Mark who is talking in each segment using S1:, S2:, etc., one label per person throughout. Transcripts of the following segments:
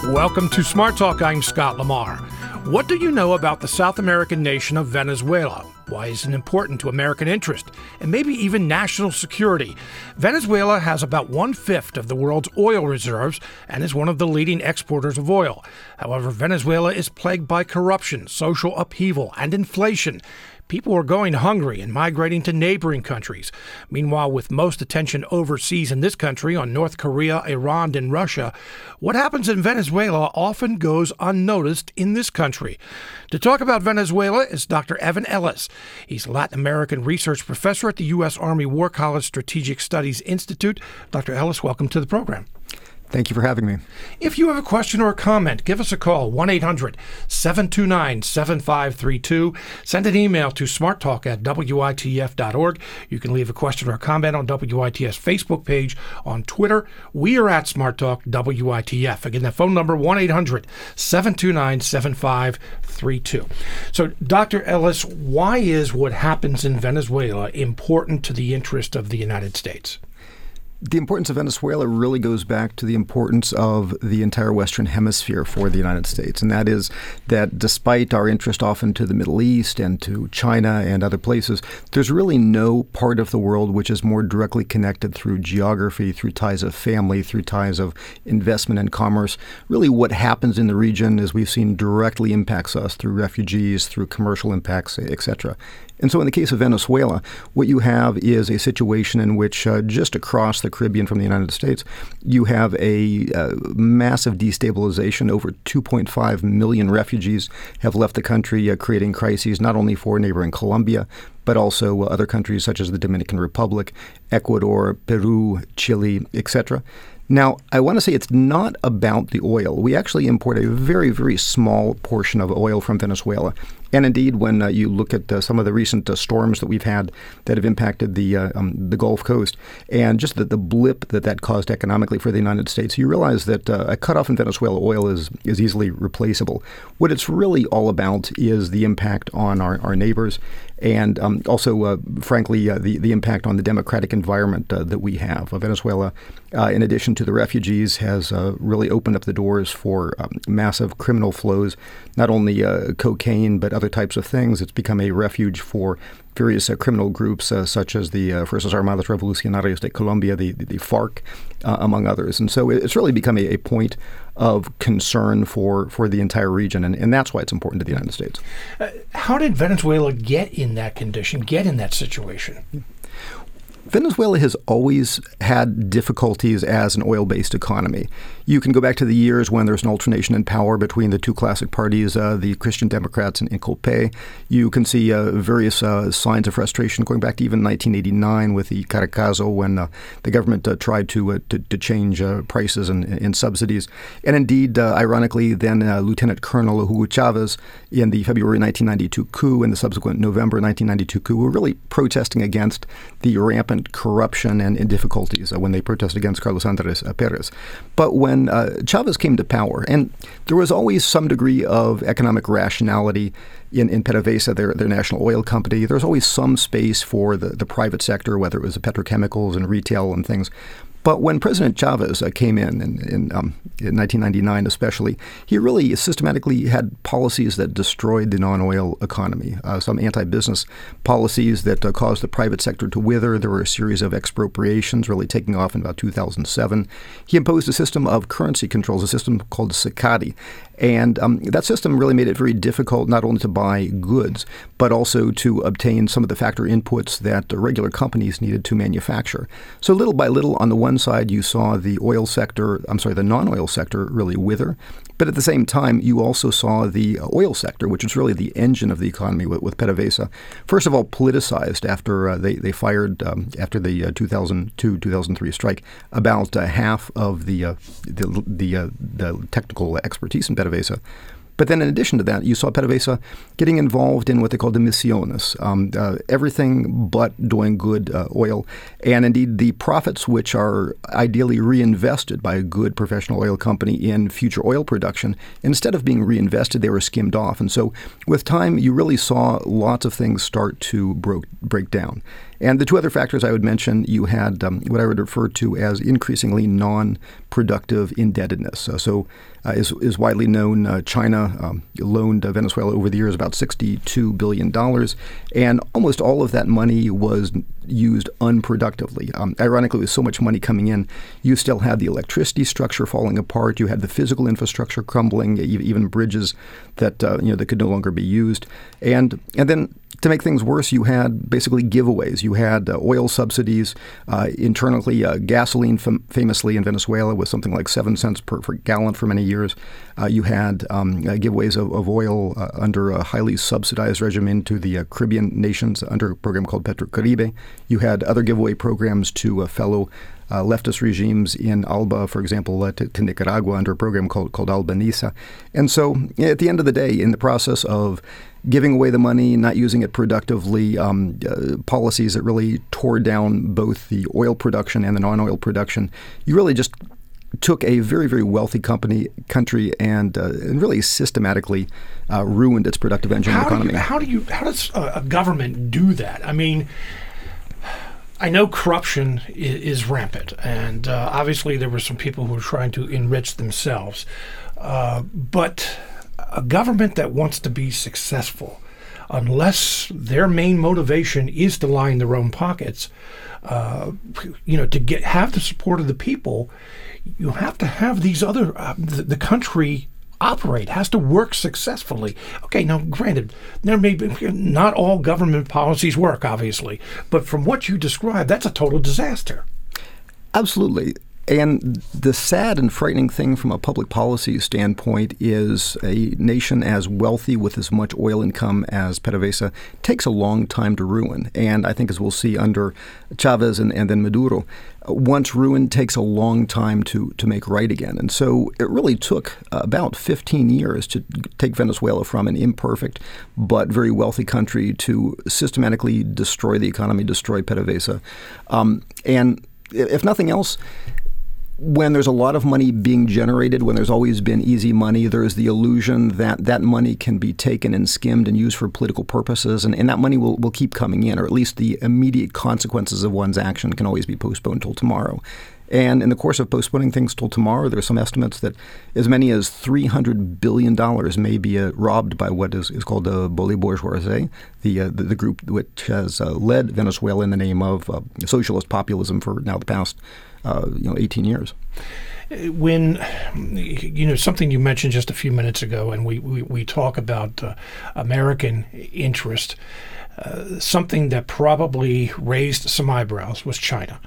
S1: Welcome to Smart Talk. I'm Scott Lamar. What do you know about the South American nation of Venezuela? Why is it important to American interest and maybe even national security? Venezuela has about 1/5 of the world's oil reserves and is one of the leading exporters of oil. However, Venezuela is plagued by corruption, social upheaval, and inflation. People are going hungry and migrating to neighboring countries. Meanwhile, with most attention overseas in this country on North Korea, Iran, and Russia, what happens in Venezuela often goes unnoticed in this country. To talk about Venezuela is Dr. Evan Ellis. He's a Latin American research professor at the U.S. Army War College Strategic Studies Institute. Dr. Ellis, welcome to the program.
S2: Thank you for having me.
S1: If you have a question or a comment, give us a call, 1-800-729-7532. Send an email to smarttalk@witf.org. You can leave a question or a comment on WITF's Facebook page. On Twitter, we are at SmartTalk WITF. Again, that phone number, 1-800-729-7532. So, Dr. Ellis, why is what happens in Venezuela important to the interest of the United States?
S2: The importance of Venezuela really goes back to the importance of the entire Western Hemisphere for the United States. And that is that despite our interest often to the Middle East and to China and other places, there's really no part of the world which is more directly connected through geography, through ties of family, through ties of investment and commerce. Really what happens in the region, as we've seen, directly impacts us through refugees, through commercial impacts, etc. And so in the case of Venezuela, what you have is a situation in which just across the Caribbean from the United States, you have a massive destabilization. Over 2.5 million refugees have left the country, creating crises not only for neighboring Colombia, but also other countries such as the Dominican Republic, Ecuador, Peru, Chile, etc. Now, I want to say it's not about the oil. We actually import a very, very small portion of oil from Venezuela. And indeed, when you look at some of the recent storms that we've had that have impacted the Gulf Coast, and just the blip that caused economically for the United States, you realize that a cutoff in Venezuela oil is easily replaceable. What it's really all about is the impact on our neighbors, and also, frankly, the impact on the democratic environment that we have. Venezuela, in addition to the refugees, has really opened up the doors for massive criminal flows, not only cocaine, but other types of things. It's become a refuge for various criminal groups such as the Fuerzas Armadas Revolucionarias de Colombia, the FARC, among others. And so it's really become a point of concern for the entire region, and that's why it's important to the United States.
S1: How did Venezuela get in that condition, get in that situation?
S2: Venezuela has always had difficulties as an oil-based economy. You can go back to the years when there's an alternation in power between the two classic parties, the Christian Democrats and Inculpe. You can see various signs of frustration going back to even 1989 with the Caracazo, when the government tried to change prices and subsidies. And indeed, ironically, then Lieutenant Colonel Hugo Chavez in the February 1992 coup and the subsequent November 1992 coup were really protesting against the rampant corruption and difficulties when they protested against Carlos Andrés Pérez. But when Chavez came to power, and there was always some degree of economic rationality in PDVSA, their national oil company, there was always some space for the private sector, whether it was the petrochemicals and retail and things. But when President Chavez came in 1999 especially, he really systematically had policies that destroyed the non-oil economy, some anti-business policies that caused the private sector to wither. There were a series of expropriations really taking off in about 2007. He imposed a system of currency controls, a system called SICADI. And that system really made it very difficult not only to buy goods, but also to obtain some of the factor inputs that the regular companies needed to manufacture. So little by little, on the one side, you saw the non-oil sector really wither. But at the same time, you also saw the oil sector, which was really the engine of the economy with PDVSA, first of all politicized after they fired, after the 2002-2003 strike, about half of the technical expertise in PDVSA. But then in addition to that, you saw PDVSA getting involved in what they called the misiones, everything but doing good oil. And indeed, the profits which are ideally reinvested by a good professional oil company in future oil production, instead of being reinvested, they were skimmed off. And so with time, you really saw lots of things start to break down. And the two other factors I would mention, you had what I would refer to as increasingly non-productive indebtedness. Is widely known, China loaned Venezuela over the years about $62 billion, and almost all of that money was used unproductively. Ironically, with so much money coming in, you still had the electricity structure falling apart. You had the physical infrastructure crumbling, even bridges that that could no longer be used, and then. To make things worse, you had basically giveaways. You had oil subsidies. Internally, gasoline famously in Venezuela was something like 7 cents per gallon for many years. You had giveaways of oil under a highly subsidized regimen to the Caribbean nations under a program called Petrocaribe. You had other giveaway programs to fellow leftist regimes in Alba, for example, to Nicaragua under a program called Albanesa. And so at the end of the day, in the process of giving away the money, not using it productively, policies that really tore down both the oil production and the non-oil production, you really just took a very, very wealthy country and really systematically ruined its productive engine economy.
S1: How does a government do that? I mean, I know corruption is rampant, and obviously there were some people who were trying to enrich themselves. But a government that wants to be successful, unless their main motivation is to line their own pockets, to have the support of the people, you have to have these other the country operate, has to work successfully. Okay, now granted, there may be not all government policies work, obviously, but from what you described, that's a total disaster.
S2: Absolutely. And the sad and frightening thing from a public policy standpoint is a nation as wealthy with as much oil income as PDVSA takes a long time to ruin. And I think, as we'll see under Chavez and then Maduro, once ruined takes a long time to make right again. And so it really took about 15 years to take Venezuela from an imperfect but very wealthy country to systematically destroy the economy, destroy PDVSA. And if nothing else, when there's a lot of money being generated, when there's always been easy money, there's the illusion that that money can be taken and skimmed and used for political purposes, and that money will keep coming in, or at least the immediate consequences of one's action can always be postponed till tomorrow. And in the course of postponing things till tomorrow, there are some estimates that as many as $300 billion may be robbed by what is called the Bolívar, the group which has led Venezuela in the name of socialist populism for now the past 18 years.
S1: When, something you mentioned just a few minutes ago, and we talk about American interest, something that probably raised some eyebrows was China.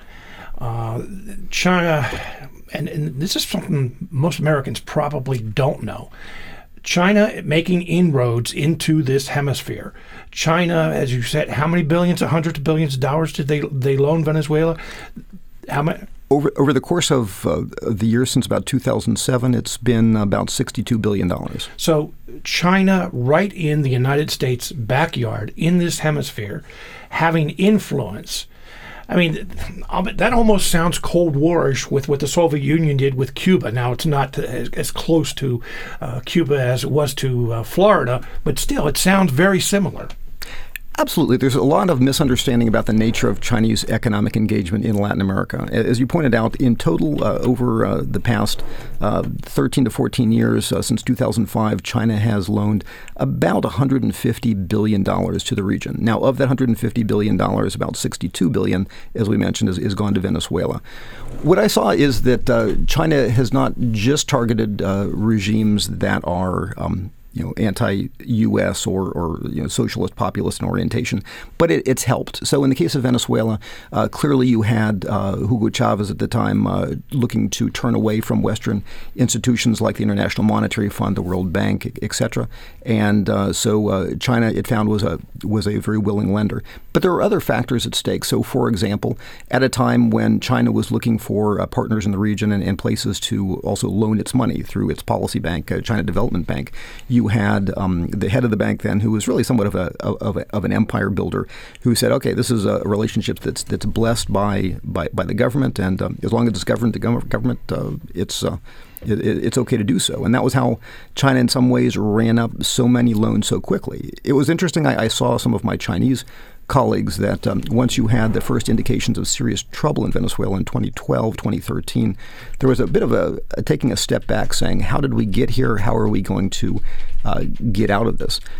S1: China, and this is something most Americans probably don't know, China making inroads into this hemisphere. China, as you said, how many billions, hundreds of billions of dollars did they loan Venezuela? How many?
S2: Over the course of the years since about 2007, it's been about $62 billion.
S1: So China, right in the United States' backyard, in this hemisphere, having influence. I mean, that almost sounds Cold War-ish with what the Soviet Union did with Cuba. Now, it's not as close to Cuba as it was to Florida, but still, it sounds very similar.
S2: Absolutely. There's a lot of misunderstanding about the nature of Chinese economic engagement in Latin America. As you pointed out, in total, over the past 13 to 14 years, since 2005, China has loaned about $150 billion to the region. Now, of that $150 billion, about $62 billion, as we mentioned, is gone to Venezuela. What I saw is that China has not just targeted regimes that are anti-U.S. or socialist populist in orientation, but it's helped. So in the case of Venezuela, clearly you had Hugo Chavez at the time looking to turn away from Western institutions like the International Monetary Fund, the World Bank, etc. And so China, it found, was a very willing lender. But there are other factors at stake. So, for example, at a time when China was looking for partners in the region and places to also loan its money through its policy bank, China Development Bank, you had the head of the bank then, who was really somewhat of an empire builder, who said, "Okay, this is a relationship that's blessed by the government, and as long as it's governed the government, it's okay to do so." And that was how China, in some ways, ran up so many loans so quickly. It was interesting. I saw some of my Chinese colleagues that once you had the first indications of serious trouble in Venezuela in 2012, 2013, there was a bit of taking a step back, saying, how did we get here? How are we going to get out of this?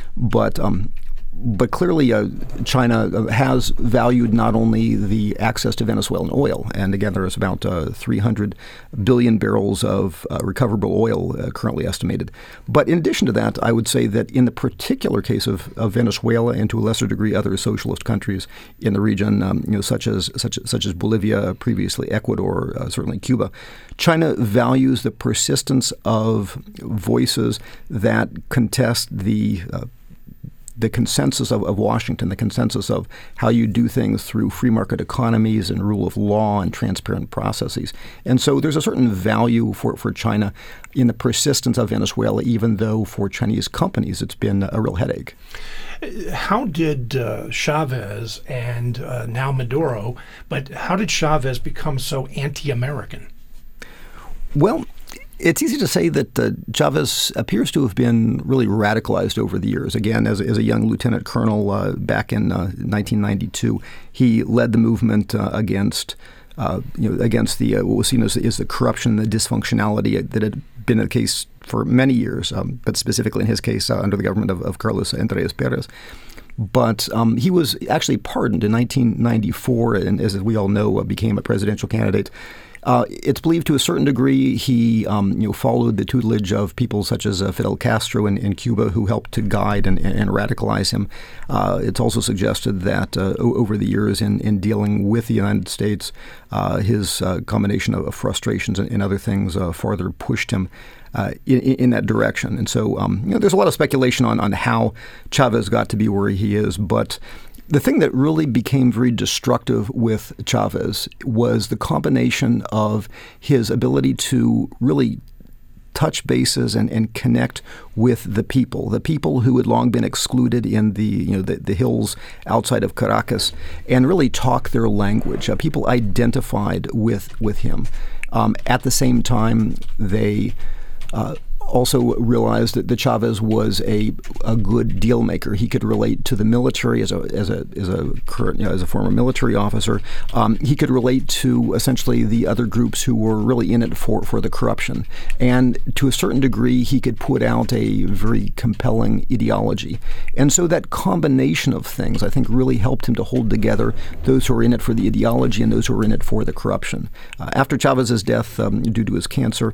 S2: But clearly, China has valued not only the access to Venezuelan oil, and again, there is about 300 billion barrels of recoverable oil currently estimated. But in addition to that, I would say that in the particular case of Venezuela, and to a lesser degree other socialist countries in the region, such as Bolivia, previously Ecuador, certainly Cuba, China values the persistence of voices that contest the consensus of Washington, the consensus of how you do things through free market economies and rule of law and transparent processes. And so there's a certain value for China in the persistence of Venezuela, even though for Chinese companies it's been a real headache.
S1: How did Chavez and now Maduro, but how did Chavez become so anti-American?
S2: Well, it's easy to say that Chavez appears to have been really radicalized over the years. Again, as a young lieutenant colonel back in 1992, he led the movement against the what was seen as the corruption, the dysfunctionality that had been the case for many years, but specifically in his case under the government of Carlos Andrés Pérez. But he was actually pardoned in 1994, and as we all know, became a presidential candidate. It's believed to a certain degree he followed the tutelage of people such as Fidel Castro in Cuba, who helped to guide and radicalize him. It's also suggested that over the years in dealing with the United States, his combination of frustrations and other things farther pushed him in that direction. And so there's a lot of speculation on how Chavez got to be where he is, but the thing that really became very destructive with Chavez was the combination of his ability to really touch bases and connect with the people who had long been excluded in the hills outside of Caracas, and really talk their language. People identified with him. At the same time, they also realized that Chavez was a good deal maker. He could relate to the military as a former military officer. He could relate to essentially the other groups who were really in it for the corruption. And to a certain degree, he could put out a very compelling ideology. And so that combination of things, I think, really helped him to hold together those who were in it for the ideology and those who were in it for the corruption. After Chavez's death due to his cancer,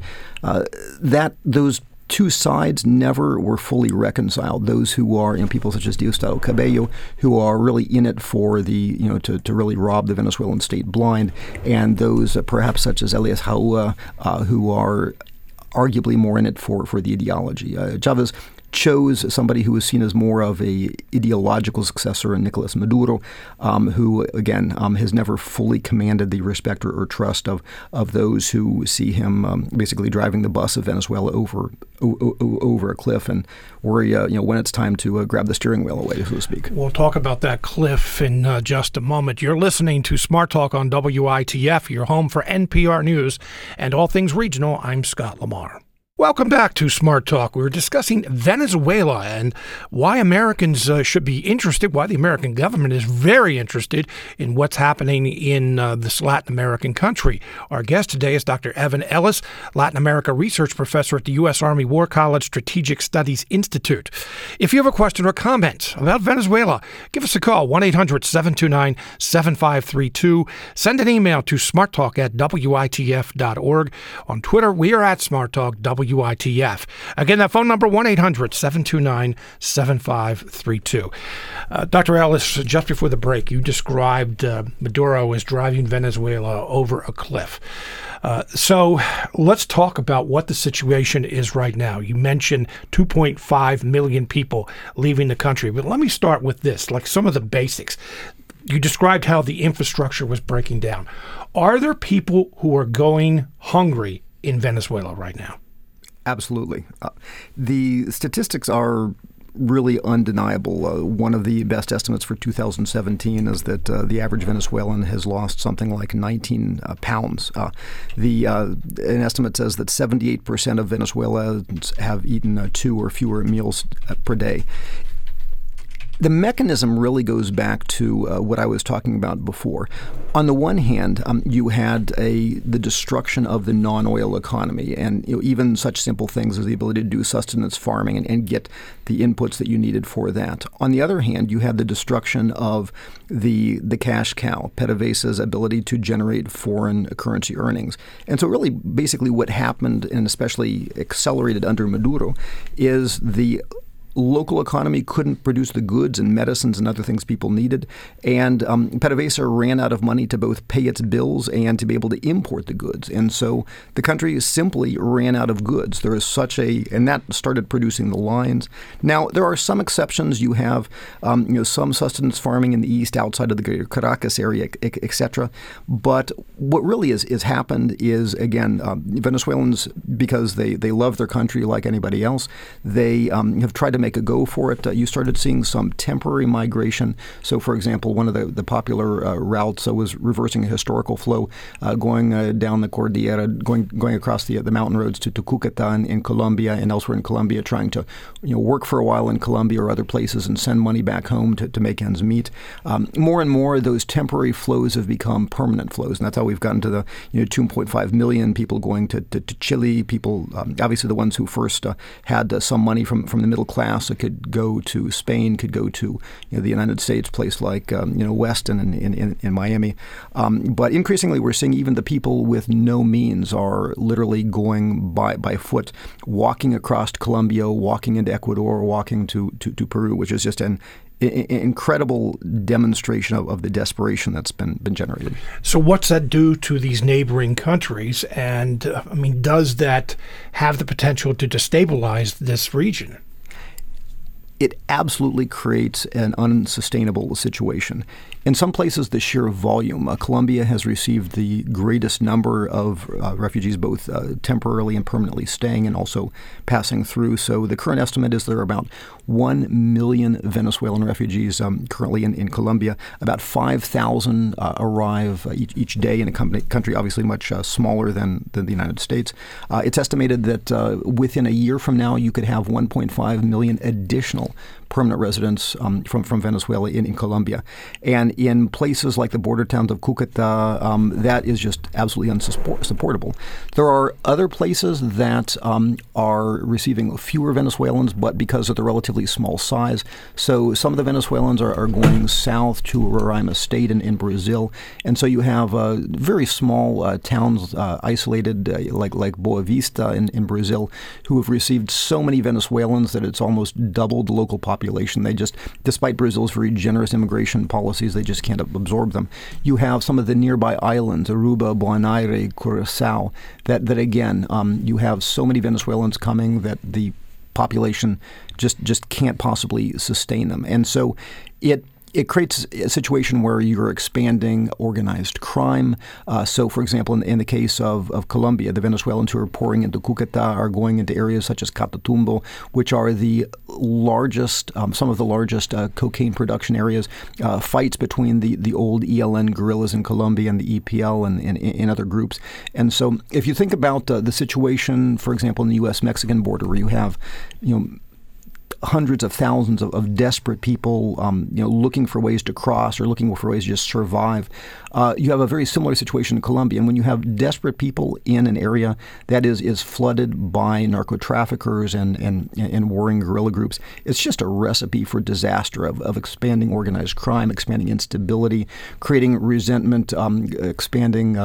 S2: those two sides never were fully reconciled. Those who are, people such as Diosdado Cabello, who are really in it for the, to really rob the Venezuelan state blind, and those perhaps such as Elias Jaua, who are arguably more in it for the ideology. Chavez chose somebody who was seen as more of a ideological successor in Nicolas Maduro, who, again, has never fully commanded the respect or trust of those who see him basically driving the bus of Venezuela over a cliff and worry, when it's time to grab the steering wheel away, so to speak.
S1: We'll talk about that cliff in just a moment. You're listening to Smart Talk on WITF, your home for NPR News and all things regional. I'm Scott Lamar. Welcome back to Smart Talk. We were discussing Venezuela and why Americans should be interested, why the American government is very interested in what's happening in this Latin American country. Our guest today is Dr. Evan Ellis, Latin America Research Professor at the U.S. Army War College Strategic Studies Institute. If you have a question or comment about Venezuela, give us a call, 1-800-729-7532. Send an email to smarttalk@witf.org. On Twitter, we are at SmartTalk WITF. Again, that phone number, 1-800-729-7532. Dr. Ellis, just before the break, you described Maduro as driving Venezuela over a cliff. So let's talk about what the situation is right now. You mentioned 2.5 million people leaving the country, but let me start with this, like some of the basics. You described how the infrastructure was breaking down. Are there people who are going hungry in Venezuela right now?
S2: Absolutely. The statistics are really undeniable. One of the best estimates for 2017 is that the average Venezuelan has lost something like 19 pounds. An estimate says that 78% of Venezuelans have eaten 2 or fewer meals per day. The mechanism really goes back to what I was talking about before. On the one hand, you had the destruction of the non-oil economy, and even such simple things as the ability to do sustenance farming and get the inputs that you needed for that. On the other hand, you had the destruction of the cash cow, PDVSA's ability to generate foreign currency earnings. And so really, basically what happened, and especially accelerated under Maduro, is the local economy couldn't produce the goods and medicines and other things people needed, and PDVSA ran out of money to both pay its bills and to be able to import the goods. And so the country simply ran out of goods. There is and that started producing the lines. Now, there are some exceptions. You have some sustenance farming in the east outside of the greater Caracas area, etc. But what really is happened is, again, Venezuelans, because they love their country like anybody else, they have tried to make a go for it. You started seeing some temporary migration. So, for example, one of the popular routes was reversing a historical flow, going down the Cordillera, going across the mountain roads to Cúcuta in Colombia and elsewhere in Colombia, trying to work for a while in Colombia or other places and send money back home to make ends meet. More and more, those temporary flows have become permanent flows, and that's how we've gotten to the 2.5 million people going to Chile. People, obviously, the ones who first had some money from the middle class. It could go to Spain, could go to the United States, place like Weston in Miami. But increasingly, we're seeing even the people with no means are literally going by foot, walking across Colombia, walking into Ecuador, walking to Peru, which is just an incredible demonstration of the desperation that's been generated.
S1: So what's that do to these neighboring countries? And, does that have the potential to destabilize this region?
S2: It absolutely creates an unsustainable situation. In some places, the sheer volume. Colombia has received the greatest number of refugees, both temporarily and permanently staying and also passing through. So the current estimate is there are about 1 million Venezuelan refugees currently in Colombia. About 5,000 arrive each day in a country obviously much smaller than the United States. It's estimated that within a year from now, you could have 1.5 million additional permanent residents from Venezuela in Colombia. And in places like the border towns of Cúcuta, that is just absolutely unsupportable. There are other places that are receiving fewer Venezuelans, but because of the relatively small size. So some of the Venezuelans are going south to Roraima State in Brazil. And so you have very small towns isolated like Boa Vista in Brazil, who have received so many Venezuelans that it's almost doubled the local population. They just, despite Brazil's very generous immigration policies, they just can't absorb them. You have some of the nearby islands, Aruba, Bonaire, Curaçao, that again, you have so many Venezuelans coming that the population just can't possibly sustain them. And so it creates a situation where you're expanding organized crime. So, for example, in the case of Colombia, the Venezuelans who are pouring into Cúcuta are going into areas such as Catatumbo, which are the largest, some of the largest cocaine production areas. Fights between the old ELN guerrillas in Colombia and the EPL and other groups. And so, if you think about the situation, for example, in the U.S.-Mexican border, where you have, hundreds of thousands of desperate people, looking for ways to cross or looking for ways to just survive. You have a very similar situation in Colombia. And when you have desperate people in an area that is flooded by narco traffickers and warring guerrilla groups, it's just a recipe for disaster of expanding organized crime, expanding instability, creating resentment, expanding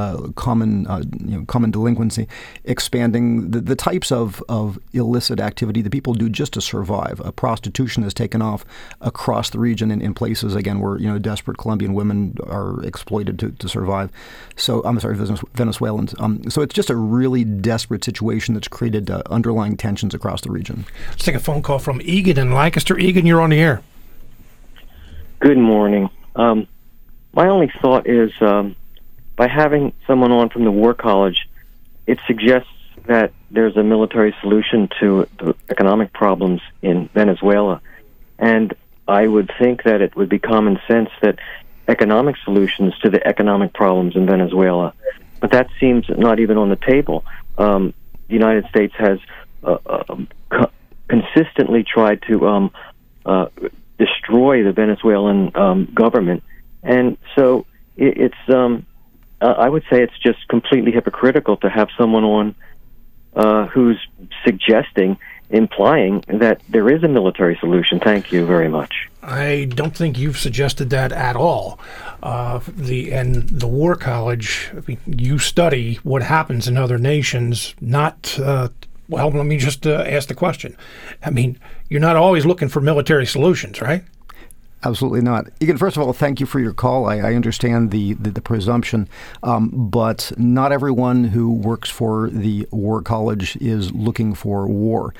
S2: common delinquency, expanding the types of illicit activity that people do just to survive. Prostitution has taken off across the region in places, again, where desperate Colombian women are exploited to survive. So, Venezuelans. So it's just a really desperate situation that's created underlying tensions across the region.
S1: Let's take a phone call from Egan in Lancaster. Egan, you're on the air.
S3: Good morning. My only thought is by having someone on from the War College, it suggests that there's a military solution to the economic problems in Venezuela. And I would think that it would be common sense that economic solutions to the economic problems in Venezuela. But that seems not even on the table. The United States has consistently tried to destroy the Venezuelan government. And so I would say it's just completely hypocritical to have someone on who's implying that there is a military solution. Thank you very much.
S1: I don't think you've suggested that at all. The War College, I mean, you study what happens in other nations, not, well, let me just ask the question. I mean, you're not always looking for military solutions, right?
S2: Absolutely not. Egan, first of all, thank you for your call. I understand the presumption, but not everyone who works for the War College is looking for war.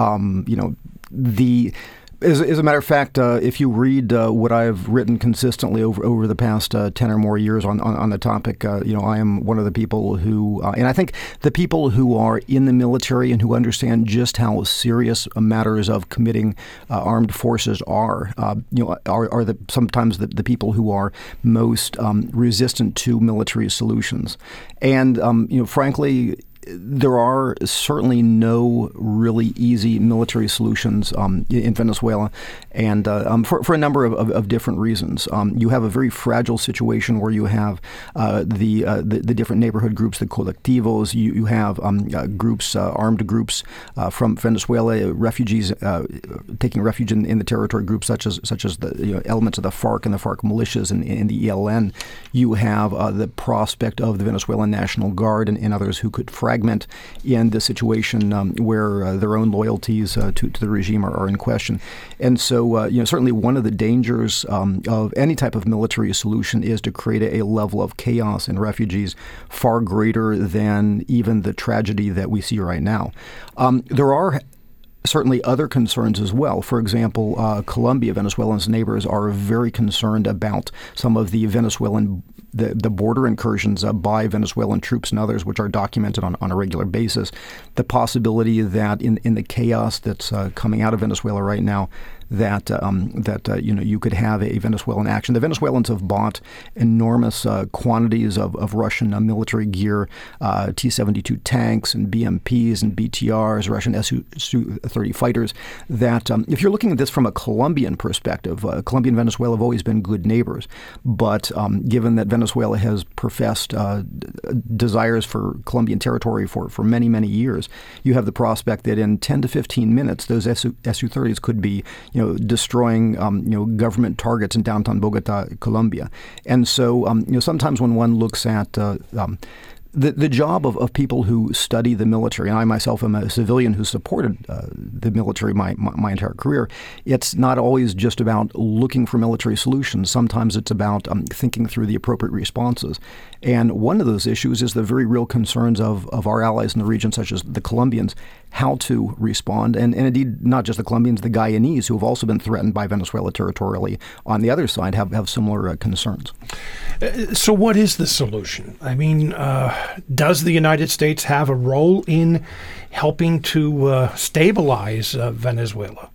S2: As a matter of fact, if you read what I've written consistently over the past 10 or more years on the topic, I am one of the people who, and I think the people who are in the military and who understand just how serious matters of committing armed forces are sometimes the people who are most resistant to military solutions. And, frankly, there are certainly no really easy military solutions in Venezuela, and for a number of different reasons. You have a very fragile situation where you have the different neighborhood groups, the colectivos. You have groups, armed groups from Venezuela, refugees taking refuge in the territory, groups such as the elements of the FARC and the FARC militias and the ELN. You have the prospect of the Venezuelan National Guard and others who could fragment in the situation where their own loyalties to the regime are in question. And so, certainly one of the dangers of any type of military solution is to create a level of chaos and refugees far greater than even the tragedy that we see right now. There are certainly other concerns as well. For example, Colombia, Venezuela's neighbors, are very concerned about some of the Venezuelan the border incursions by Venezuelan troops and others, which are documented on a regular basis. The possibility that in the chaos that's coming out of Venezuela right now, that you could have a Venezuelan action. The Venezuelans have bought enormous quantities of Russian military gear, T-72 tanks and BMPs and BTRs, Russian Su-30 fighters. That if you're looking at this from a Colombian perspective, Colombia and Venezuela have always been good neighbors. But given that Venezuela has professed desires for Colombian territory for many, many years, you have the prospect that in 10 to 15 minutes, those Su-30s could be destroying government targets in downtown Bogota, Colombia. And so sometimes when one looks at the job of people who study the military, and I myself am a civilian who supported the military my entire career, it's not always just about looking for military solutions. Sometimes it's about thinking through the appropriate responses. And one of those issues is the very real concerns of our allies in the region, such as the Colombians, how to respond. And indeed, not just the Colombians, the Guyanese, who have also been threatened by Venezuela territorially, on the other side, have similar concerns.
S1: So what is the solution? I mean, does the United States have a role in helping to stabilize Venezuela?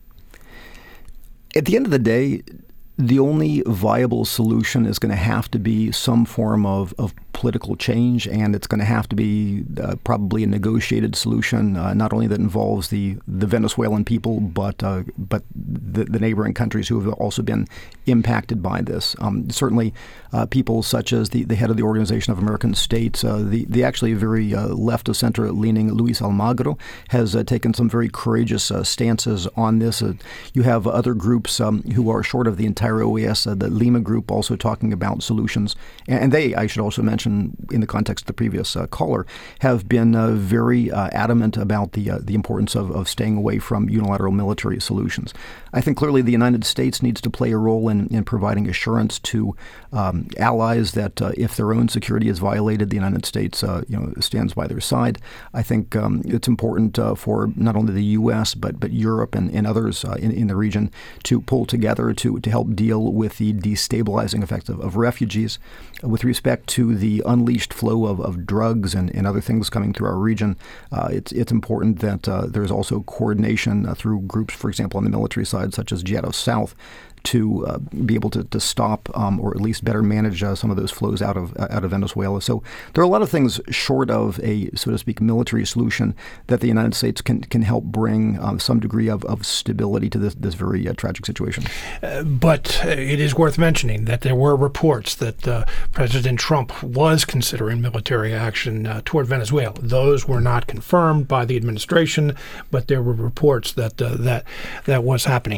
S2: At the end of the day, the only viable solution is going to have to be some form of political change, and it's going to have to be probably a negotiated solution, not only that involves the Venezuelan people, but the neighboring countries who have also been impacted by this. Certainly, people such as the head of the Organization of American States, the actually very left of center leaning Luis Almagro, has taken some very courageous stances on this. You have other groups who are short of the entire OAS, the Lima group, also talking about solutions, and they, I should also mention, in the context of the previous caller, have been very adamant about the importance of staying away from unilateral military solutions. I think clearly the United States needs to play a role in providing assurance to allies that if their own security is violated, the United States stands by their side. I think it's important for not only the U.S. but Europe and others in the region to pull together to help deal with the destabilizing effects of refugees. With respect to the unleashed flow of drugs and other things coming through our region, it's important that there's also coordination through groups, for example, on the military side, such as Jihad of South, to be able to stop or at least better manage some of those flows out of Venezuela. So there are a lot of things short of a, so to speak, military solution that the United States can help bring some degree of stability to this very tragic situation.
S1: But it is worth mentioning that there were reports that President Trump was considering military action toward Venezuela. Those were not confirmed by the administration, but there were reports that that was happening.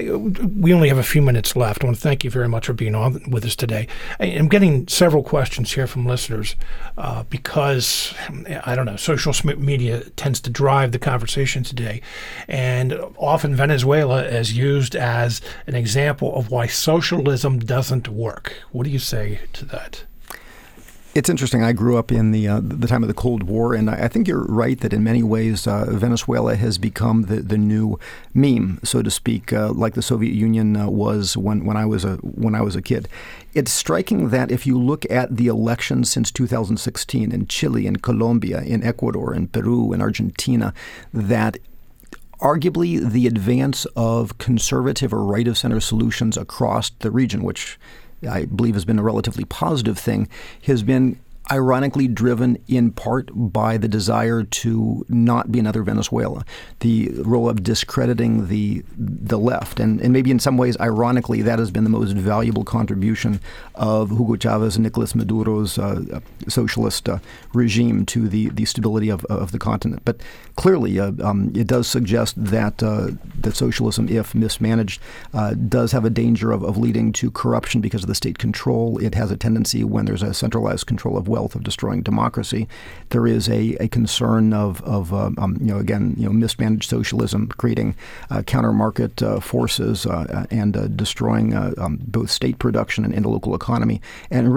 S1: We only have a few minutes left. I want to thank you very much for being on with us today. I'm getting several questions here from listeners because, I don't know, social media tends to drive the conversation today. And often Venezuela is used as an example of why socialism doesn't work. What do you say to that?
S2: It's interesting. I grew up in the time of the Cold War, and I think you're right that in many ways Venezuela has become the new meme, so to speak, like the Soviet Union was when I was a kid. It's striking that if you look at the elections since 2016 in Chile, in Colombia, in Ecuador, in Peru, in Argentina, that arguably the advance of conservative or right-of-center solutions across the region, which I believe has been a relatively positive thing, has been ironically driven in part by the desire to not be another Venezuela, the role of discrediting the left. And maybe in some ways, ironically, that has been the most valuable contribution of Hugo Chavez and Nicolas Maduro's socialist regime to the stability of the continent. But clearly, it does suggest that socialism, if mismanaged, does have a danger of leading to corruption because of the state control. It has a tendency, when there's a centralized control of wealth, of destroying democracy. There is a concern of mismanaged socialism, creating counter market forces and destroying both state production and the local economy, and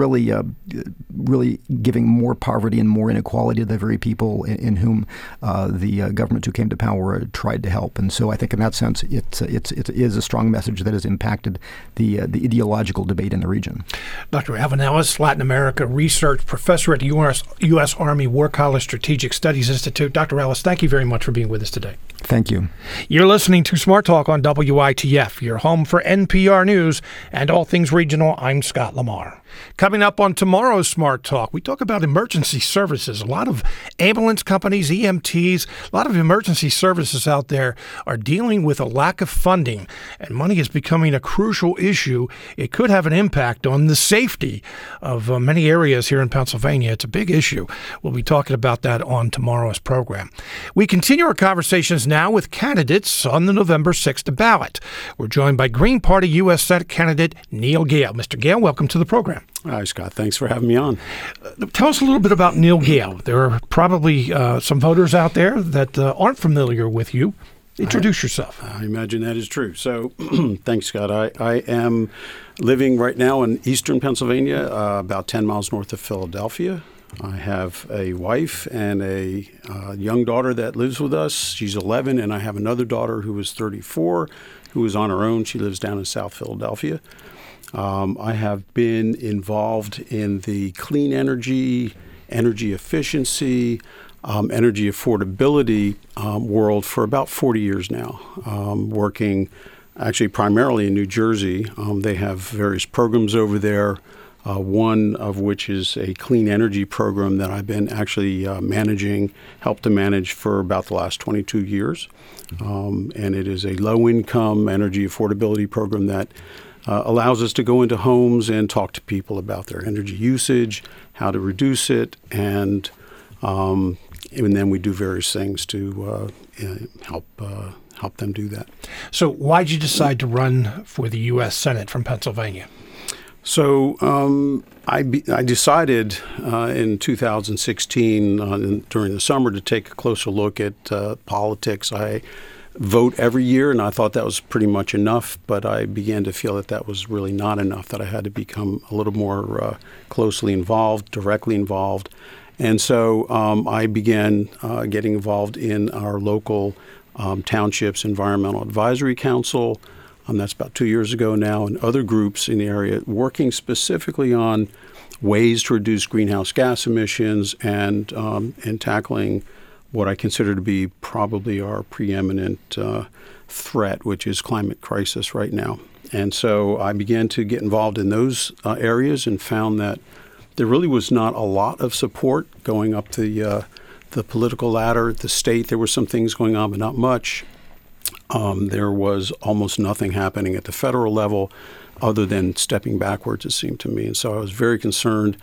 S2: really giving more poverty and more inequality to the very people in whom the government who came to power tried to help. And so I think in that sense, it is a strong message that has impacted the ideological debate in the region. Dr.
S1: Alvin Ellis, Latin America research professor at the U.S. Army War College Strategic Studies Institute. Dr. Ellis, thank you very much for being with us today.
S2: Thank you.
S1: You're listening to Smart Talk on WITF, your home for NPR News and all things regional. I'm Scott Lamar. Coming up on tomorrow's Smart Talk, we talk about emergency services. A lot of ambulance companies, EMTs, a lot of emergency services out there are dealing with a lack of funding, and money is becoming a crucial issue. It could have an impact on the safety of many areas here in Pennsylvania. It's a big issue. We'll be talking about that on tomorrow's program. We continue our conversations now with candidates on the November 6th ballot. We're joined by Green Party U.S. Senate candidate Neil Gale. Mr. Gale, welcome to the program.
S4: Hi, Scott. Thanks for having me on.
S1: Tell us a little bit about Neil Gale. There are probably some voters out there that aren't familiar with you. Introduce yourself.
S4: I imagine that is true. So thanks, Scott. I am living right now in eastern Pennsylvania, about 10 miles north of Philadelphia. I have a wife and a young daughter that lives with us. She's 11, and I have another daughter who is 34, who is on her own. She lives down in South Philadelphia. I have been involved in the clean energy efficiency, energy affordability world for about 40 years now, working actually primarily in New Jersey. They have various programs over there, one of which is a clean energy program that I've been actually helped to manage for about the last 22 years. And it is a low-income energy affordability program that allows us to go into homes and talk to people about their energy usage, how to reduce it, and then we do various things to help them do that.
S1: So why did you decide to run for the U.S. Senate from Pennsylvania?
S4: So I decided in 2016 during the summer to take a closer look at politics. I vote every year, and I thought that was pretty much enough, but I began to feel that was really not enough, that I had to become a little more closely involved, directly involved. And so I began getting involved in our local township's Environmental Advisory Council. That's about 2 years ago now, and other groups in the area working specifically on ways to reduce greenhouse gas emissions and tackling what I consider to be probably our preeminent threat, which is climate crisis right now. And so I began to get involved in those areas and found that there really was not a lot of support going up the political ladder at the state. There were some things going on, but not much. There was almost nothing happening at the federal level other than stepping backwards, it seemed to me. And so I was very concerned.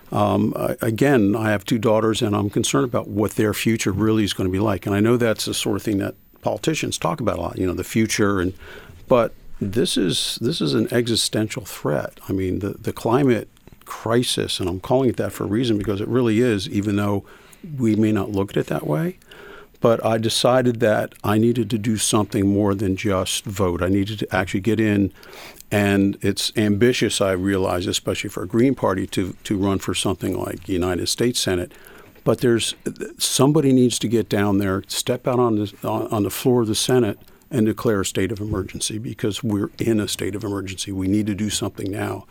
S4: Again, I have two daughters, and I'm concerned about what their future really is going to be like. And I know that's the sort of thing that politicians talk about a lot, the future. But this is an existential threat. I mean, the climate crisis, and I'm calling it that for a reason because it really is, even though we may not look at it that way. But I decided that I needed to do something more than just vote. I needed to actually get in. And it's ambitious, I realize, especially for a Green Party, to run for something like the United States Senate. But somebody needs to get down there, step out on the floor of the Senate and declare a state of emergency because we're in a state of emergency. We need to do something now.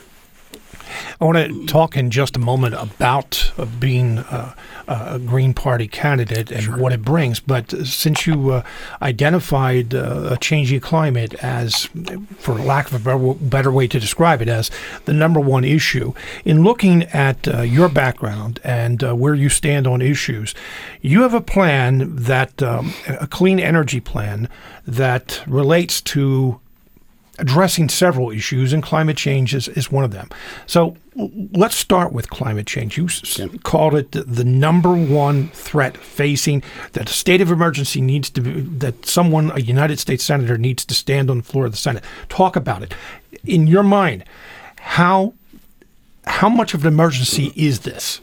S1: I want to talk in just a moment about being a Green Party candidate and what it brings. But since you identified a changing climate as, for lack of a better way to describe it, as the number one issue, in looking at your background and where you stand on issues, you have a plan that, a clean energy plan that relates to addressing several issues, and climate change is one of them. So let's start with climate change. You called it the number one threat facing, that a state of emergency needs to be, that a United States Senator needs to stand on the floor of the Senate. Talk about it. In your mind, how much of an emergency is this?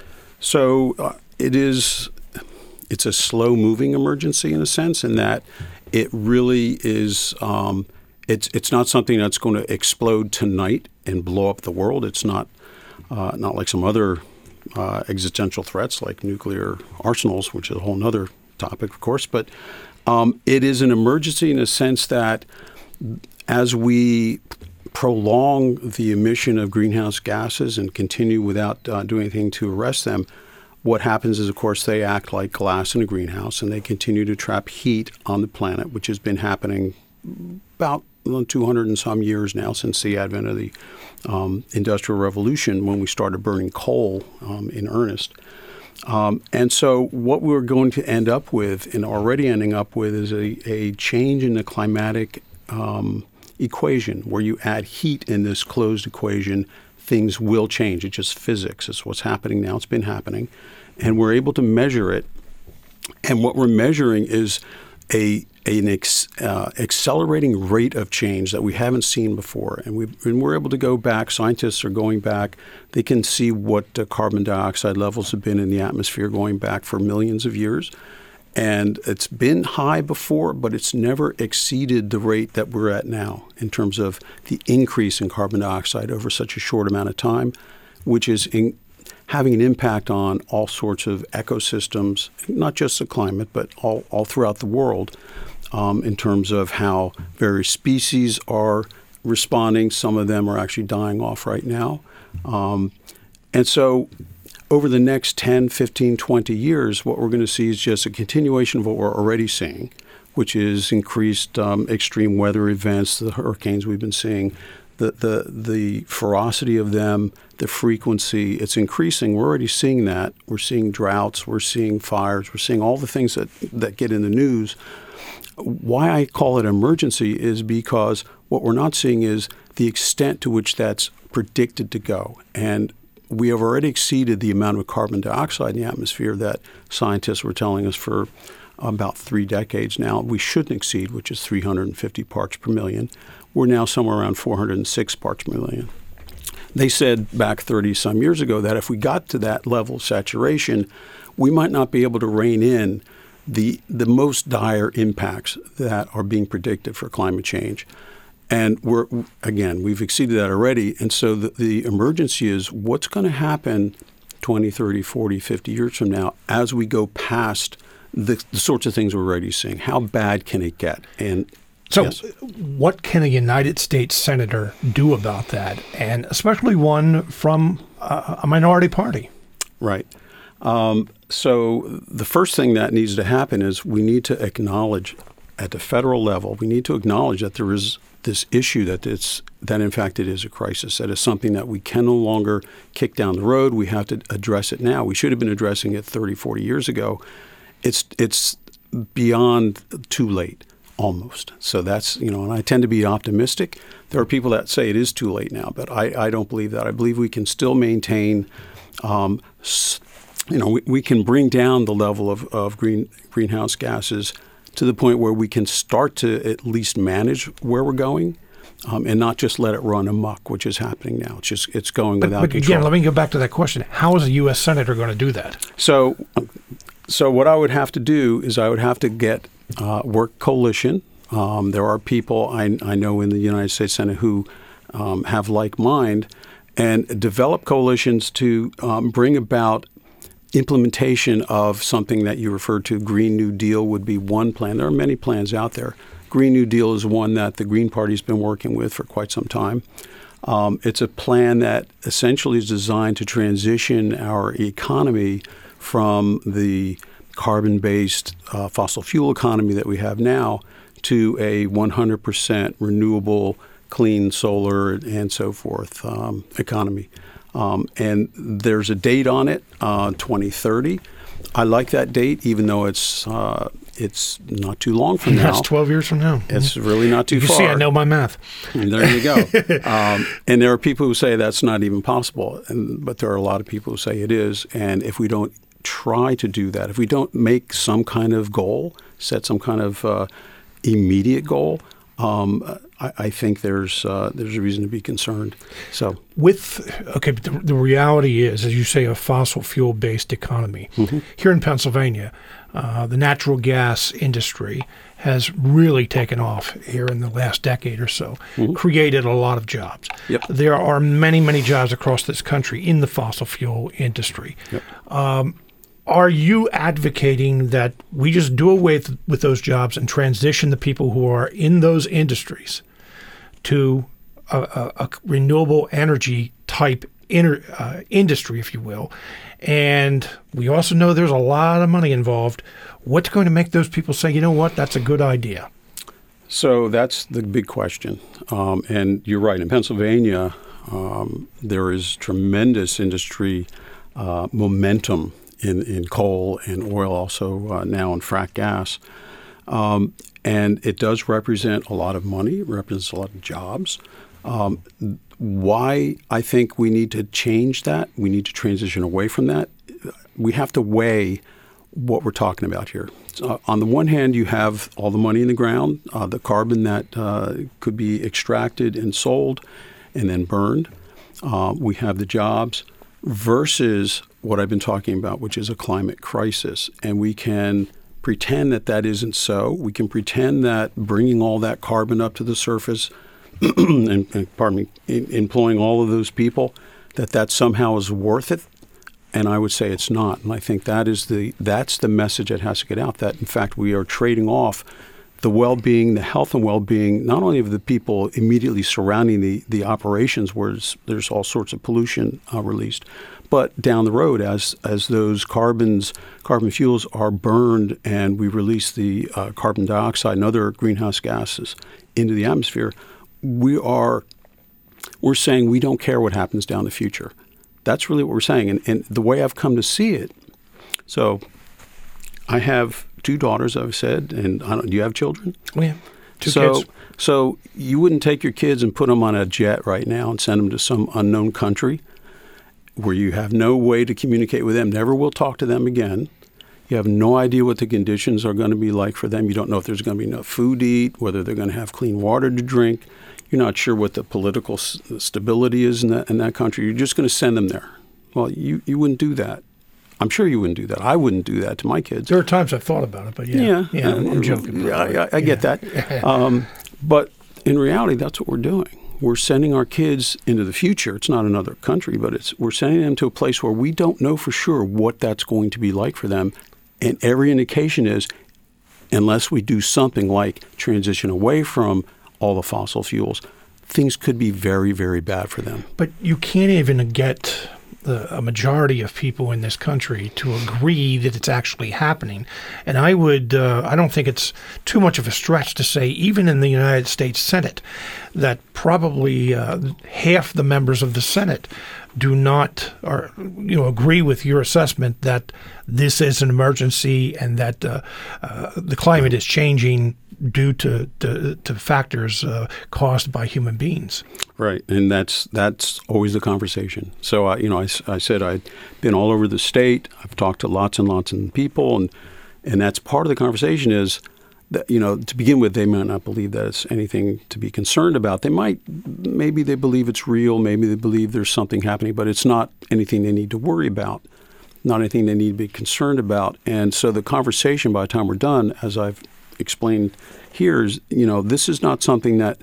S4: So it's a slow-moving emergency in a sense, in that it really is It's not something that's going to explode tonight and blow up the world. It's not like some other existential threats like nuclear arsenals, which is a whole other topic, of course. But it is an emergency in a sense that as we prolong the emission of greenhouse gases and continue without doing anything to arrest them, what happens is, of course, they act like glass in a greenhouse, and they continue to trap heat on the planet, which has been happening about 200 and some years now since the advent of the Industrial Revolution, when we started burning coal in earnest. And so what we're going to end up with, and already ending up with, is a change in the climatic equation. Where you add heat in this closed equation, things will change. It's just physics. It's what's happening now. It's been happening. And we're able to measure it. And what we're measuring is an accelerating rate of change that we haven't seen before. And we're able to go back. Scientists are going back. They can see what carbon dioxide levels have been in the atmosphere going back for millions of years. And it's been high before, but it's never exceeded the rate that we're at now in terms of the increase in carbon dioxide over such a short amount of time, which is having an impact on all sorts of ecosystems, not just the climate, but all throughout the world, in terms of how various species are responding. Some of them are actually dying off right now. And so over the next 10, 15, 20 years, what we're going to see is just a continuation of what we're already seeing, which is increased extreme weather events, the hurricanes we've been seeing, the ferocity of them, the frequency, it's increasing. We're already seeing that. We're seeing droughts. We're seeing fires. We're seeing all the things that get in the news. Why I call it emergency is because what we're not seeing is the extent to which that's predicted to go. And we have already exceeded the amount of carbon dioxide in the atmosphere that scientists were telling us for about 3 decades now we shouldn't exceed, which is 350 parts per million. We're now somewhere around 406 parts per million. They said back 30-some years ago that if we got to that level of saturation, we might not be able to rein in the most dire impacts that are being predicted for climate change. And we've exceeded that already. And so the emergency is what's going to happen 20, 30, 40, 50 years from now as we go past the sorts of things we're already seeing. How bad can it get? And
S1: so
S4: yes.
S1: What can a United States Senator do about that, and especially one from a minority party?
S4: Right. So the first thing that needs to happen is we need to acknowledge at the federal level, we need to acknowledge that there is this issue that in fact it is a crisis, that is something that we can no longer kick down the road. We have to address it now. We should have been addressing it 30, 40 years ago. It's beyond too late, almost. So that's, and I tend to be optimistic. There are people that say it is too late now, but I don't believe that. I believe we can still maintain, we can bring down the level of greenhouse gases to the point where we can start to at least manage where we're going, and not just let it run amok, which is happening now. It's going without control.
S1: But again, let me go back to that question. How is a U.S. Senator going to do that?
S4: So what I would have to do is I would have to get work coalition. There are people I know in the United States Senate who have like mind, and develop coalitions to bring about implementation of something that you referred to. Green New Deal would be one plan. There are many plans out there. Green New Deal is one that the Green Party's been working with for quite some time. It's a plan that essentially is designed to transition our economy from the carbon-based fossil fuel economy that we have now to a 100% renewable, clean solar and so forth economy. And there's a date on it, 2030. I like that date, even though it's not too long from now.
S1: That's 12 years from now.
S4: It's really not too far.
S1: You see, I know my math.
S4: And there you go. And there are people who say that's not even possible, but there are a lot of people who say it is. And if we don't try to do that, if we don't make some kind of goal, set some kind of immediate goal, I think there's a reason to be concerned. So,
S1: the reality is, as you say, a fossil fuel based economy. Mm-hmm. Here in Pennsylvania, the natural gas industry has really taken off here in the last decade or so, mm-hmm. created a lot of jobs.
S4: Yep.
S1: There are many, many jobs across this country in the fossil fuel industry. Yep. Are you advocating that we just do away with those jobs and transition the people who are in those industries to a renewable energy type industry, if you will? And we also know there's a lot of money involved. What's going to make those people say, you know what, that's a good idea?
S4: So that's the big question. And you're right. In Pennsylvania, there is tremendous industry momentum in coal and oil, also now in frack gas. And it does represent a lot of money, it represents a lot of jobs. Why I think we need to change that, we need to transition away from that, we have to weigh what we're talking about here. So on the one hand, you have all the money in the ground, the carbon that could be extracted and sold and then burned. We have the jobs versus what I've been talking about, which is a climate crisis. And we can pretend that that isn't so. We can pretend that bringing all that carbon up to the surface employing all of those people, that somehow is worth it. And I would say it's not. And I think that's the message that has to get out, that in fact we are trading off the well-being, the health and well-being, not only of the people immediately surrounding the operations where there's all sorts of pollution released, but down the road as those carbon fuels are burned and we release the carbon dioxide and other greenhouse gases into the atmosphere, we're saying we don't care what happens down the future. That's really what we're saying. And the way I've come to see it, so I have 2 daughters, I've said, and do you have children?
S1: We have 2 kids.
S4: So you wouldn't take your kids and put them on a jet right now and send them to some unknown country where you have no way to communicate with them, never will talk to them again. You have no idea what the conditions are going to be like for them. You don't know if there's going to be enough food to eat, whether they're going to have clean water to drink. You're not sure what the political stability is in that country. You're just going to send them there. Well, you wouldn't do that. I'm sure you wouldn't do that. I wouldn't do that to my kids.
S1: There are times I've thought about it, but yeah I'm joking.
S4: Yeah, I get that. But in reality, that's what we're doing. We're sending our kids into the future. It's not another country, but we're sending them to a place where we don't know for sure what that's going to be like for them. And every indication is, unless we do something like transition away from all the fossil fuels, things could be very, very bad for them.
S1: But you can't even get a majority of people in this country to agree that it's actually happening. And I don't think it's too much of a stretch to say, even in the United States Senate, that probably half the members of the Senate do not agree with your assessment that this is an emergency and that the climate is changing due to factors caused by human beings.
S4: Right, and that's always the conversation. So I said I'd been all over the state. I've talked to lots and lots of people, and that's part of the conversation is that, to begin with, they might not believe that it's anything to be concerned about. Maybe they believe it's real, maybe they believe there's something happening, but it's not anything they need to worry about, not anything they need to be concerned about. And so the conversation, by the time we're done, as I've explained here, is, this is not something that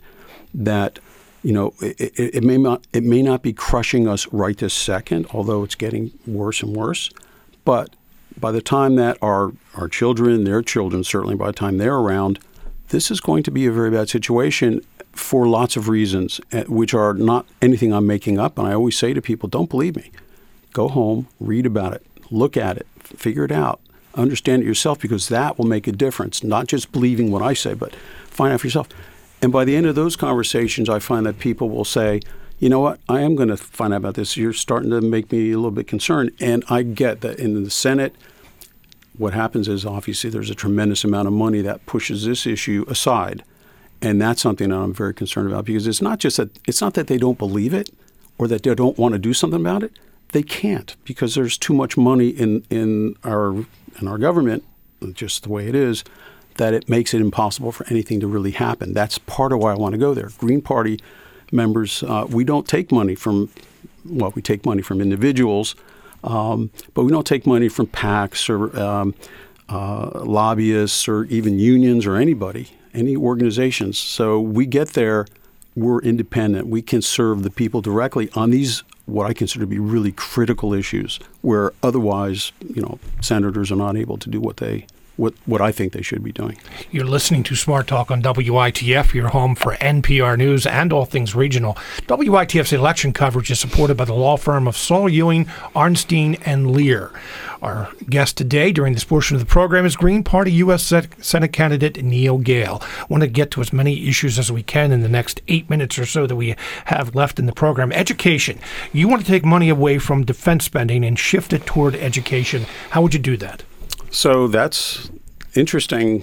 S4: it may not be crushing us right this second, although it's getting worse and worse, but by the time that our children, their children, certainly by the time they're around, this is going to be a very bad situation for lots of reasons, which are not anything I'm making up. And I always say to people, don't believe me. Go home, read about it, look at it, figure it out, understand it yourself, because that will make a difference, not just believing what I say, but find out for yourself. And by the end of those conversations, I find that people will say, you know what, I am going to find out about this. You're starting to make me a little bit concerned. And I get that in the Senate, what happens is obviously there's a tremendous amount of money that pushes this issue aside. And that's something that I'm very concerned about, because it's not that they don't believe it or that they don't want to do something about it. They can't, because there's too much money in our government, just the way it is, that it makes it impossible for anything to really happen. That's part of why I want to go there. Green Party members, we don't take money from, we take money from individuals, but we don't take money from PACs or lobbyists or even unions or anybody, any organizations. So we get there, we're independent. We can serve the people directly on these, what I consider to be really critical issues, where otherwise, senators are not able to do what I think they should be doing. You're listening to Smart Talk on WITF, your home for NPR News and all things regional. WITF's election coverage is supported by the law firm of Saul Ewing, Arnstein, and Lear. Our guest today during this portion of the program is Green Party U.S. Senate candidate Neil Gale. I want to get to as many issues as we can in the next 8 minutes or so that we have left in the program. Education. You want to take money away from defense spending and shift it toward education. How would you do that? So that's interesting.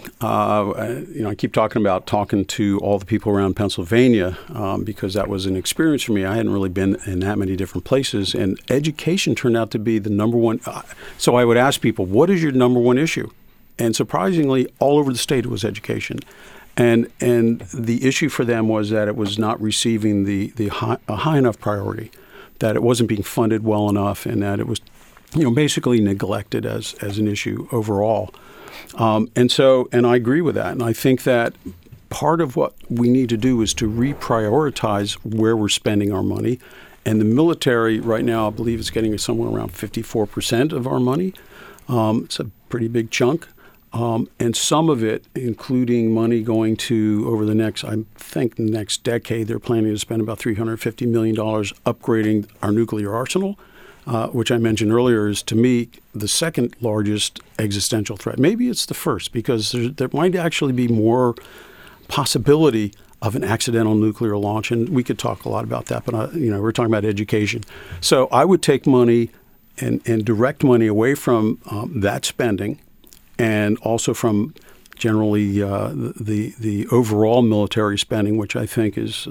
S4: I keep talking to all the people around Pennsylvania because that was an experience for me. I hadn't really been in that many different places, and education turned out to be the number one. So I would ask people, what is your number one issue? And surprisingly, all over the state, it was education. And the issue for them was that it was not receiving a high enough priority, that it wasn't being funded well enough, and that it was basically neglected as an issue overall. And I agree with that. And I think that part of what we need to do is to reprioritize where we're spending our money. And the military right now, I believe, is getting somewhere around 54% of our money. It's a pretty big chunk. And some of it, including money going to, over the next decade, they're planning to spend about $350 million upgrading our nuclear arsenal. Which I mentioned earlier is, to me, the second largest existential threat. Maybe it's the first, because there might actually be more possibility of an accidental nuclear launch, and we could talk a lot about that, but we're talking about education. So I would take money and direct money away from that spending, and also from generally the overall military spending, which I think is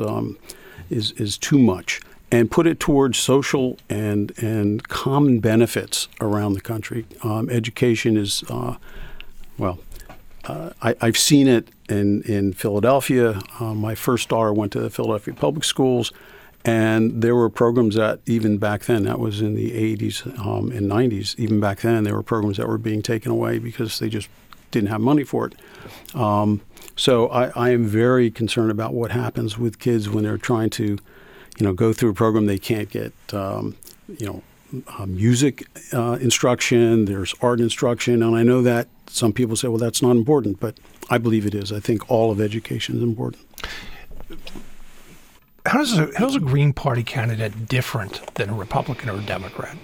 S4: too much, and put it towards social and common benefits around the country. Education is, I've seen it in Philadelphia. My first daughter went to the Philadelphia Public Schools, and there were programs that even back then, that was in the 80s and 90s, even back then there were programs that were being taken away because they just didn't have money for it. So I am very concerned about what happens with kids when they're trying to go through a program. They can't get, music instruction, there's art instruction. And I know that some people say, well, that's not important, but I believe it is. I think all of education is important.
S1: how's a Green Party candidate different than a Republican or a Democrat?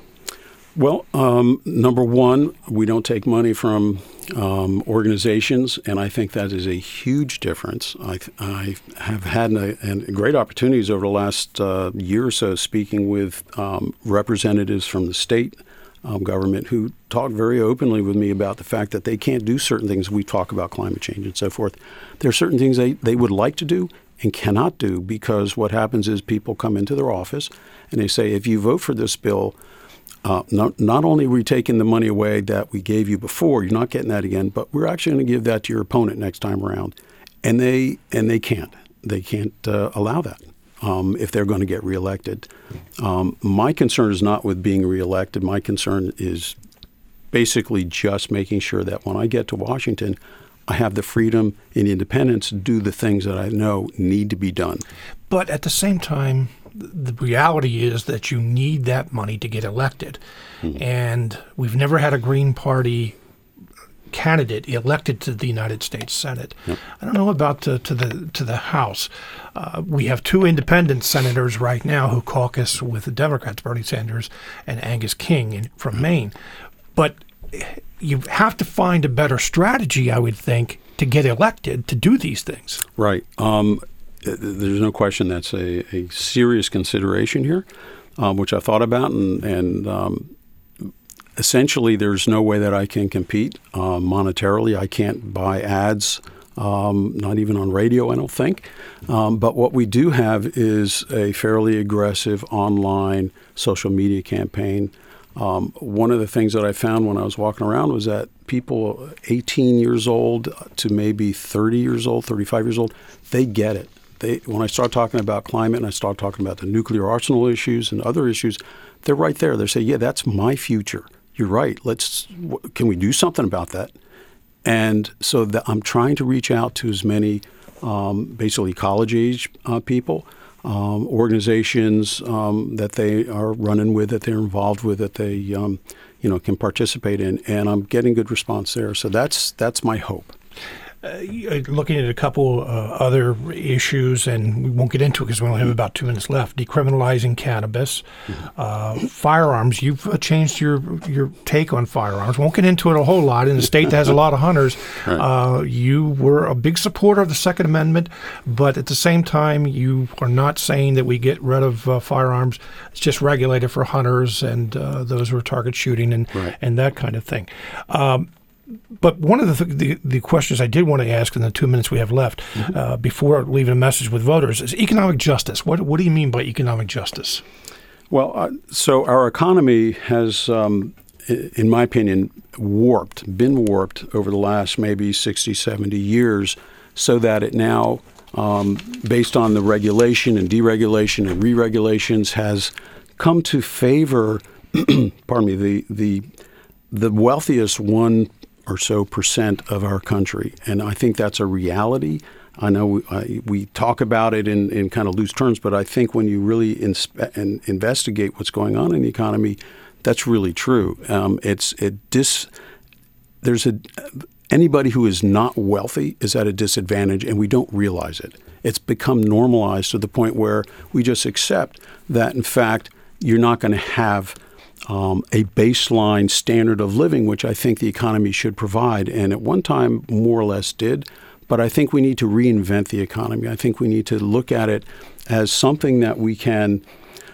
S4: Well, number one, we don't take money from organizations, and I think that is a huge difference. I have had great opportunities over the last year or so speaking with representatives from the state government who talk very openly with me about the fact that they can't do certain things. We talk about climate change and so forth. There are certain things they would like to do and cannot do, because what happens is people come into their office and they say, if you vote for this bill, not only are we taking the money away that we gave you before, you're not getting that again, but we're actually going to give that to your opponent next time around. And they can't. They can't allow that if they're going to get reelected. My concern is not with being reelected. My concern is basically just making sure that when I get to Washington, I have the freedom and independence to do the things that I know need to be done.
S1: But at the same time, the reality is that you need that money to get elected. Mm-hmm. And we've never had a Green Party candidate elected to the United States Senate. Yep. I don't know about to the House. We have two independent senators right now who caucus with the Democrats, Bernie Sanders and Angus King from Maine. But you have to find a better strategy, I would think, to get elected to do these things.
S4: Right. There's no question that's a serious consideration here, which I thought about, and essentially there's no way that I can compete monetarily. I can't buy ads, not even on radio, I don't think. But what we do have is a fairly aggressive online social media campaign. One of the things that I found when I was walking around was that people 18 years old to maybe 30 years old, 35 years old, they get it. When I start talking about climate and I start talking about the nuclear arsenal issues and other issues, they're right there. They say, yeah, that's my future. You're right. Can we do something about that? And so I'm trying to reach out to as many basically college-age people, organizations that they are running with, that they're involved with, that they can participate in, and I'm getting good response there. So that's my hope.
S1: Looking at a couple other issues, and we won't get into it because we only have about 2 minutes left. Decriminalizing cannabis, firearms. You've changed your take on firearms. Won't get into it a whole lot. In a state that has a lot of hunters, right. You were a big supporter of the Second Amendment, but at the same time, you are not saying that we get rid of firearms. It's just regulated for hunters and those who are target shooting and that kind of thing. But one of the questions I did want to ask in the 2 minutes we have left before leaving a message with voters is economic justice. What do you mean by economic justice?
S4: Well, so our economy has, in my opinion, been warped over the last maybe 60, 70 years so that it now, based on the regulation and deregulation and re-regulations, has come to favor, pardon me, the wealthiest 1% or so of our country. And I think that's a reality. I know we talk about it in kind of loose terms, but I think when you really investigate what's going on in the economy, that's really true. Anybody who is not wealthy is at a disadvantage, and we don't realize it. It's become normalized to the point where we just accept that, in fact, you're not going to have a baseline standard of living, which I think the economy should provide. And at one time, more or less did. But I think we need to reinvent the economy. I think we need to look at it as something that we can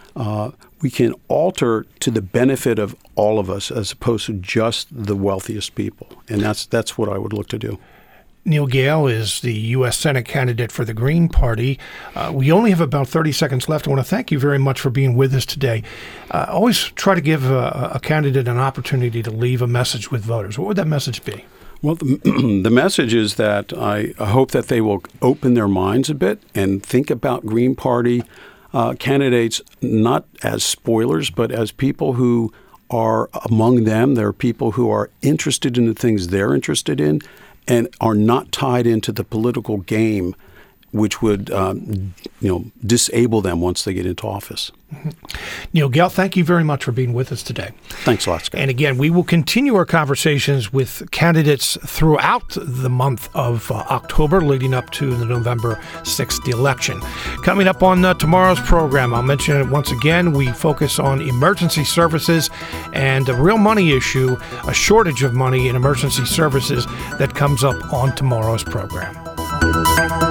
S4: alter to the benefit of all of us, as opposed to just the wealthiest people. And that's what I would look to do.
S1: Neil Gale is the U.S. Senate candidate for the Green Party. We only have about 30 seconds left. I want to thank you very much for being with us today. Always try to give a candidate an opportunity to leave a message with voters. What would that message be?
S4: Well, the message is that I hope that they will open their minds a bit and think about Green Party candidates not as spoilers, but as people who are among them. There are people who are interested in the things they're interested in and are not tied into the political game which would disable them once they get into office.
S1: Neil Gale, thank you very much for being with us today.
S4: Thanks a lot, Scott.
S1: And again, we will continue our conversations with candidates throughout the month of October leading up to the November 6th election. Coming up on tomorrow's program, I'll mention it once again, we focus on emergency services and a real money issue, a shortage of money in emergency services that comes up on tomorrow's program.